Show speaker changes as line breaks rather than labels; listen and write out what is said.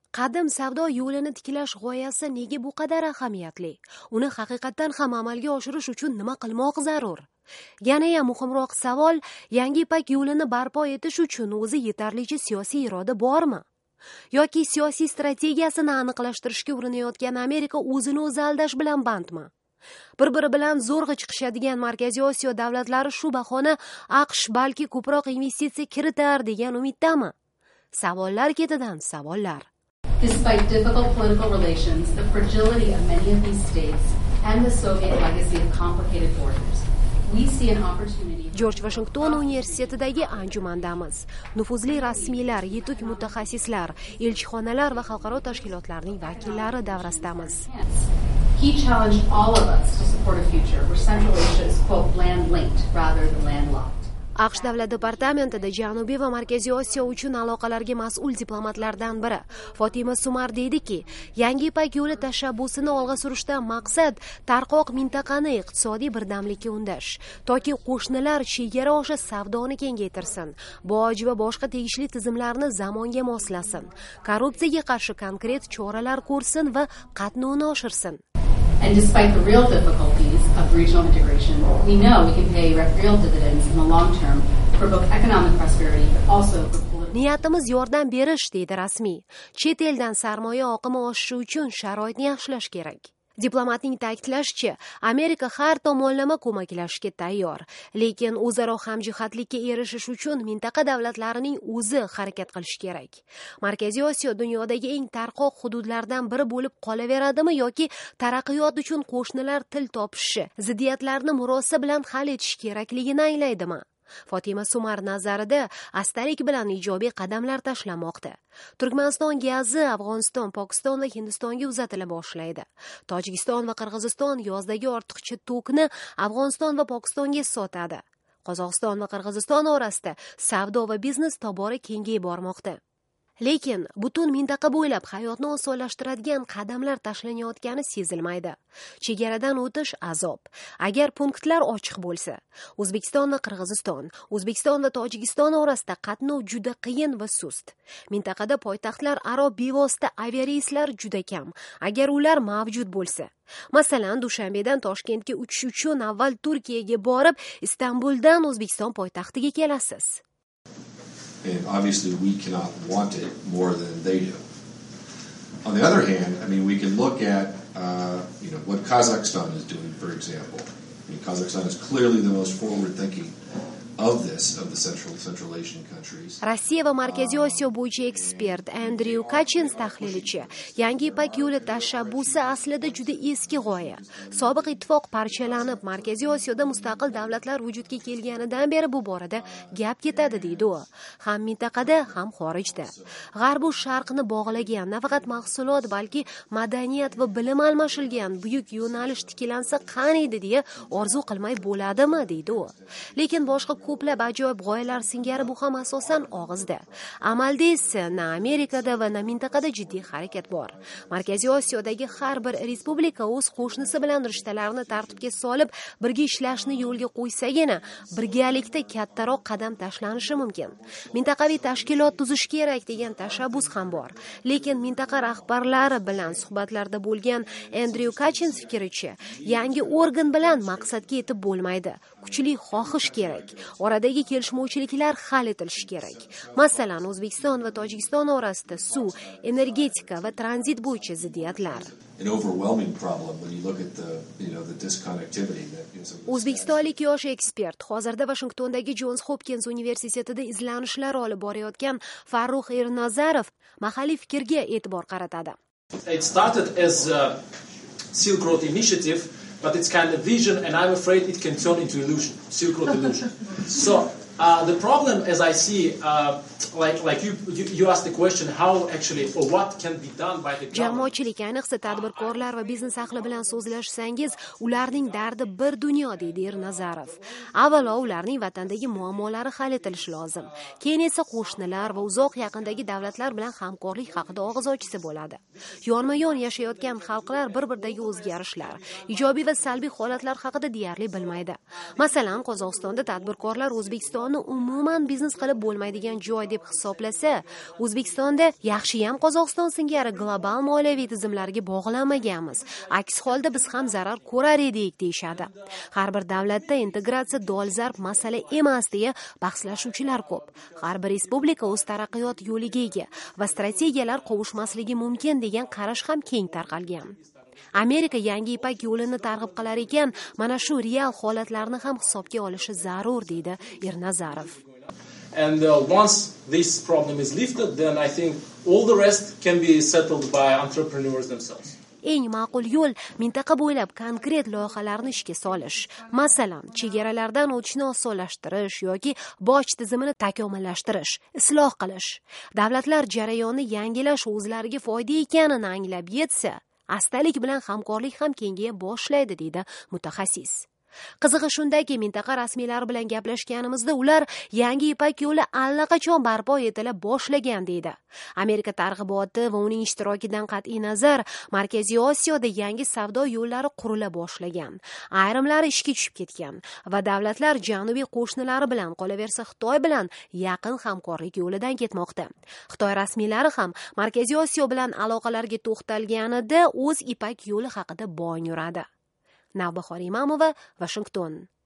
Qadim savdo yo'lini tiklash g'oyasi nega bu qadar ahamiyatli? Uni haqiqatan ham amalga oshirish uchun nima qilmoq zarur? Yana muhimroq savol, yangi Ipak yo'lini barpo etish uchun o'zi yetarlicha siyosiy iroda bormi? Yoki siyosiy strategiyasini aniqlashtirishga urinayotgan Amerika o'zini o'zi aldash bilan bandmi? Bir-biri bilan zo'rg'a chiqishadigan Markaziy Osiyo davlatlari shu bahona AQSh balki ko'proq investitsiya kiritar degan umiddami? Savollar ketidan savollar.
Despite difficult political relations, the fragility of many of these states, and the Soviet legacy of complicated borders, we see an opportunity.
George Washington universitetidagi anjumandamiz. Nufuzli rasmiylar, yetuk mutaxassislar, elchixonalar va xalqaro tashkilotlarning vakillari davrasidamiz.
He challenged all of us to support a future where Central Asia is, quote, land-linked rather than landlocked.
AQSh davlat departamentida Janubiy va Markaziy Osiyo uchun aloqalarga mas'ul diplomatlardan biri Fatima Sumar deydiki, yangi Ipak yo'li tashabbusini olg'a surishdan maqsad tarqoq mintaqani iqtisodiy birdamlikka undash, toki qo'shnilar chegara osha savdoni kengaytirsin, boj va boshqa tegishli tizimlarni zamonga moslasin, korrupsiyaga qarshi konkret choralar ko'rsin va qatnovni oshirsin.
And despite the real difficulties of regional integration, we know we can pay real dividends in the long term for both economic prosperity but also for political.
Niyatimiz yordam berish deydi rasmiy. Chet eldan sarmoya oqimi oshishi uchun sharoitni yaxshilash kerak. Diplomatning ta'kidlashicha, Amerika har tomonlama ko'maklashishga tayyor, lekin o'zaro hamjihatlikka erishish uchun mintaqa davlatlarining o'zi harakat qilishi kerak. Markaziy Osiyo dunyodagi eng tarqoq hududlardan biri bo'lib qolaveradimi yoki taraqqiyot uchun qo'shnilar til topishi, ziddiyatlarni murosa bilan hal etish kerakligini anglaydimi? Fatima Sumar nazarida astalik bilan ijobiy qadamlar tashlanmoqda. Turkmaniston gazi Afg'oniston, Pokiston va Hindistonga uzatila boshlaydi. Tojikiston va Qirg'iziston yozdagi ortiqcha tokni Afg'oniston va Pokistonga sotadi. Qozog'iston va Qirg'iziston orasida savdo va biznes tobora kengayib bormoqda. Lekin butun mintaqa bo'ylab hayotni osonlashtiradigan qadamlar tashlanayotgani sezilmaydi. Chegaradan o'tish azob. Agar punktlar ochiq bo'lsa, O'zbekiston va Qirg'iziston, O'zbekiston va Tojikiston orasida qatnov juda qiyin va sust. Mintaqada poytaxtlar aro bevosita aviareyslar juda kam. Agar ular mavjud bo'lsa, masalan, Dushanbedan Toshkentga uchish uchun avval Turkiyaga borib, Istanbuldan O'zbekiston poytaxtiga kelasiz.
And obviously we cannot want it more than they do. On the other hand, I mean, we can look at, what Kazakhstan is doing, for example. I mean, Kazakhstan is clearly the most forward-thinking of the Central Asian countries.
Rossiya va Markaziy Osiyo bo'yicha ekspert Andrew Kachins tahlilichi, yangi Ipak yo'li tashabbusi aslida juda eski g'oya. Sobiq ittifoq parchalanib, Markaziy Osiyoda mustaqil davlatlar vujudga kelganidan beri bu borada gap ketadi deydi u. Ham mintaqada, ham xorijda. G'arb u sharqni bog'lagan, nafaqat mahsulot, balki madaniyat va bilim almashilgan buyuk yo'nalish tiklansa qaniydi deya orzu qilmay bo'ladimi deydi u. Lekin boshqa ko'plab ajoyib g'oyalar singari bu ham asosan og'izda. Amalda esa na Amerikada va na mintaqada jiddiy harakat bor. Markaziy Osiyodagi har bir respublika o'z qo'shnisi bilan rishtalarni tartibga solib, birga ishlashni yo'lga qo'ysagina, birgalikda kattaroq qadam tashlanishi mumkin. Mintaqaviy tashkilot tuzish kerak degan tashabbus ham bor. Lekin mintaqa rahbarlari bilan suhbatlarda bo'lgan Andrew Kachins fikricha, yangi organ bilan maqsadga yetib bo'lmaydi. Kuchli xohish kerak. Oradagi kelishmovchiliklar hal etilishi kerak. Masalan, O'zbekiston va Tojikiston orasida suv, energetika va tranzit bo'yicha ziddiyatlar. O'zbekistonlik yosh ekspert hozirda Washingtondagi Johns Hopkins universitetida izlanishlar olib borayotgan Farruh Ernazarov mahalliy fikrga e'tibor qaratadi.
It started as a Silk Road initiative, but it's kind of vision, and I'm afraid it can turn into illusion, Silk Road illusion. So the problem, as I see, like you asked the question, how actually or what can be done by the government.
Jamoatchilik, ayniqsa tadbirkorlar va biznes ahli bilan so'zlashsangiz, ularning dardi bir dunyo deydi Ernazarov. Avvalo ularning vatandagi muammolari hal etilishi lozim. Keyin esa qo'shnilar va uzoq yaqindagi davlatlar bilan hamkorlik haqida og'iz ochsa bo'ladi. Yonma-yon yashayotgan xalqlar bir-biridagi o'zgarishlar, ijobiy va salbiy holatlar haqida deyarli bilmaydi. Masalan, Qozog'istonda tadbirkorlar O'zbekiston Qozog'istonni umuman biznes qilib bo'lmaydigan joy deb hisoblasa, O'zbekistonda yaxshiyam Qozog'iston singari global moliyaviy tizimlarga bog'lanmaganmiz. Aks holda biz ham zarar ko'rar edik deyshadi. Har bir davlatda integratsiya dolzarb masala emas deya bahslashuvchilar ko'p. Har bir respublika o'z taraqqiyot yo'liga ega va strategiyalar qovushmasligi mumkin degan qarash ham keng tarqalgan. Amerika yangi ipak yo'lini targ'ib qilar ekan, mana shu real holatlarni ham hisobga olishi zarur, deydi Ernazarov.
And once this problem is lifted, then I think all the rest can be settled by entrepreneurs themselves.
Eng ma'qul yo'l mintaqa bo'ylab konkret loyihalarni ishga solish. Masalan, chegaralardan o'tishni osonlashtirish yoki boj tizimini takomillashtirish, isloh qilish. Davlatlar jarayonni yangilash o'zlariga foyda ekanini anglab yetsa, astalik bilan hamkorlik ham kengaya boshlaydi, deydi mutaxassis. Qizig'i shundaki, mintaqa rasmiylari bilan gaplashganimizda ular yangi ipak yo'li allaqachon barpo etila boshlagan deydi. Amerika targ'iboti va uning ishtirokidan qat'iy nazar, Markaziy Osiyoda yangi savdo yo'llari qurila boshlagan. Ayrimlari ishga tushib ketgan va davlatlar janubiy qo'shnilari bilan, qolaversa Xitoy bilan yaqin hamkorlik yo'lidan ketmoqda. Xitoy rasmiylari ham Markaziy Osiyo bilan aloqalarga to'xtalganida o'z ipak yo'li haqida bong uradi. Navbahor Imamova, Washington.